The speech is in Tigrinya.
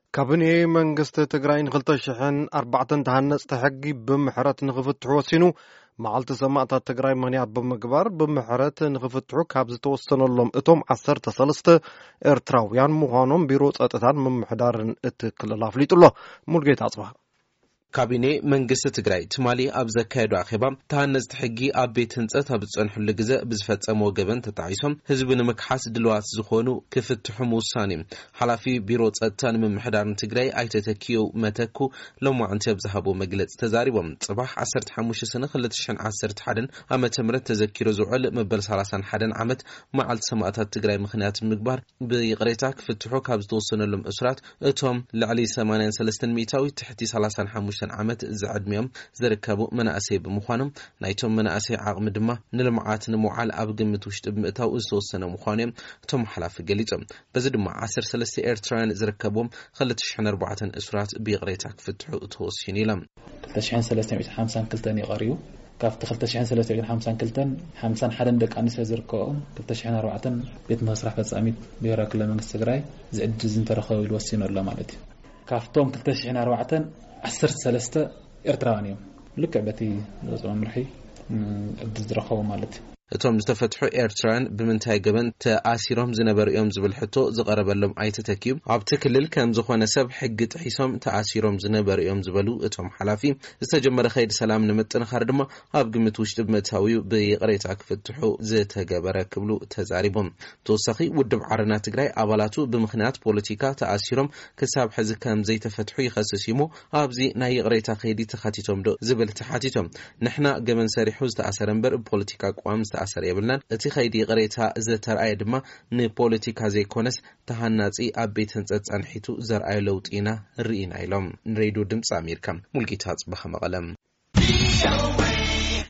كابيني منغست تግራይ ن2004 ተሃነጽቲ ሕጊ ብምሕረት ንኽፍትሑ ወሲኑ መዓልቲ ሰማዕታት ትግራይ ምኽንያት ብምግባር ብምሕረት ንኽፍትሑ ካብ ዝተወሰነሎም እቶም 13 ኤርትራውያን ምዃኖም ቢሮ ጸጥታን ምምሕዳርን እቲ ክልል አፍሊጡሎ ሙልጌታ አጽባህ ካቢኔ መንግስት ትግራይ ትማሊ ኣብ ዘካየዱ አኼባ ተሃነጽቲ ሕጊ ኣብ ቤት ህንጸት ኣብ ዝጸንሑሉ ግዜ ብዝፈጸሞ ገበን ተጣዒሶም ህዝቢ ንምክሓስ ድልዋት ዝኾኑ ክፍትሑ ውሳኔ ሓላፊ ቢሮ ጸጥታን ምምሕዳርን ትግራይ ኣይተተኪዩ መተኩ ሎማዓንቲ ኣብ ዝሃቦ መግለጽ ተዛሪቦም ጽባሕ 15 ሰነ 2011 ዓመተ ምህረት ተዘኪሩ ዝውዕል መበል 31 ዓመት መዓልቲ ሰማዕታት ትግራይ ምኽንያት ምግባር ብይቕሬታ ክፍትሑ ካብ ዝተወሰነሎም እስራት እቶም ልዕሊ 83 ሚእታዊ ትሕቲ 35 ዓመት ዝዕድሚዮም ዝርከቡ መናእሰይ ብምዃኖም ናይቶም መናእሰይ ዓቕሚ ድማ ንልምዓት ንምውዓል ኣብ ግምት ውሽጢ ብምእታው ዝተወሰነ ምዃኖም እቶም ሓላፊ ገሊጾም በዚ ድማ 13 ኤርትራውያን ዝርከቦም 2004 እስራት ብይቕሬታ ክፍትሑ ተወሲኑ ኢሎም 2352 ይቐርዩ ካብቲ 2352 51 ደቂ ኣንስትዮ ዝርከቦም 2004 ቤት መስራሕ ፈጻሚት ብሄራዊ ክልል መንግስቲ ትግራይ ዝዕድዝ እንተረኸቡ ይወሲኑ ኣሎ ማለት እዩ ካብቶም 2004 13 ኤርትራውያን ልክዕ በቲ ዝወፅኦም ምርሒ ዕድዝ ዝረኸቡ ማለት እዩ እቶም ዝተፈትሑ ኤርትራውያን ብምንታይ ገበን ተኣሲሮም ዝነበሩ እዮም ዝብል ሕቶ ዝቐረበሎም ኣይተተኪዩ ኣብቲ ክልል ከም ዝኾነ ሰብ ሕጊ ጥሒሶም ተኣሲሮም ዝነበሩ እዮም ዝበሉ እቶም ሓላፊ ዝተጀመረ ኸይዲ ሰላም ንምጥንኻር ድማ ኣብ ግምት ውሽጢ ብምእታዊው ብይቕሬታ ክፍትሑ ዝተገበረ ክብሉ ተዛሪቦም ተወሳኺ ውድብ ዓረና ትግራይ ኣባላቱ ብምኽንያት ፖለቲካ ተኣሲሮም ክሳብ ሕዚ ከም ዘይተፈትሑ ይኸስስ እሞ ኣብዚ ናይ ይቕሬታ ኸይዲ ተኻቲቶም ዶ ዝብል ተሓቲቶም ንሕና ገበን ሰሪሑ ዝተኣሰረ እምበር ፖለቲካ ቋም أثر يبلنا اتخاذي قريتها زتر أيد ما نبوليتيكا زي كونس تهاناتي أبيت هنزت أنحيتو زر أيلوتينا رئين أيلام نريدو دمس أميركم ملكي تاز بخم غلم